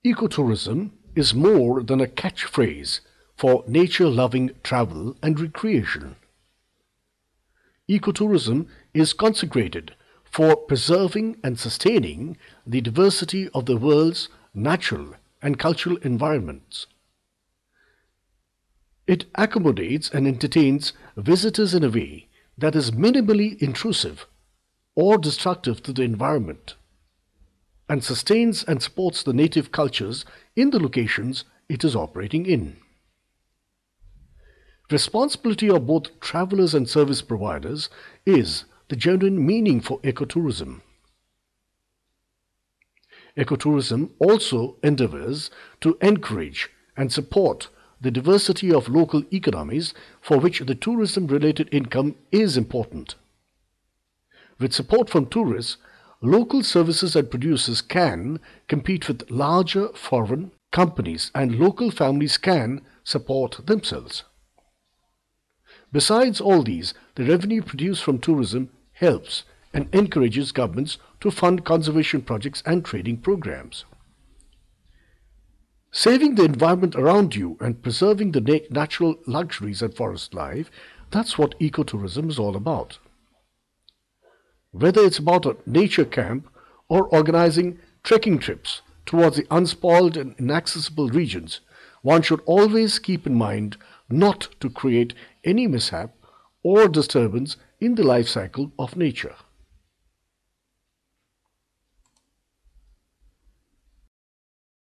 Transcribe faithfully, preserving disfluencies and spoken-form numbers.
Ecotourism is more than a catchphrase for nature-loving travel and recreation. Ecotourism is consecrated for preserving and sustaining the diversity of the world's natural and cultural environments. It accommodates and entertains visitors in a way that is minimally intrusive or destructive to the environment, and sustains and supports the native cultures in the locations it is operating in. Responsibility of both travelers and service providers is the genuine meaning for ecotourism. Ecotourism also endeavors to encourage and support the diversity of local economies for which the tourism-related income is important. With support from tourists, local services and producers can compete with larger foreign companies and local families can support themselves. Besides all these, the revenue produced from tourism helps and encourages governments to fund conservation projects and training programs. Saving the environment around you and preserving the na- natural luxuries and forest life, that's what ecotourism is all about. Whether it's about a nature camp or organizing trekking trips towards the unspoiled and inaccessible regions, one should always keep in mind not to create any mishap or disturbance in the life cycle of nature.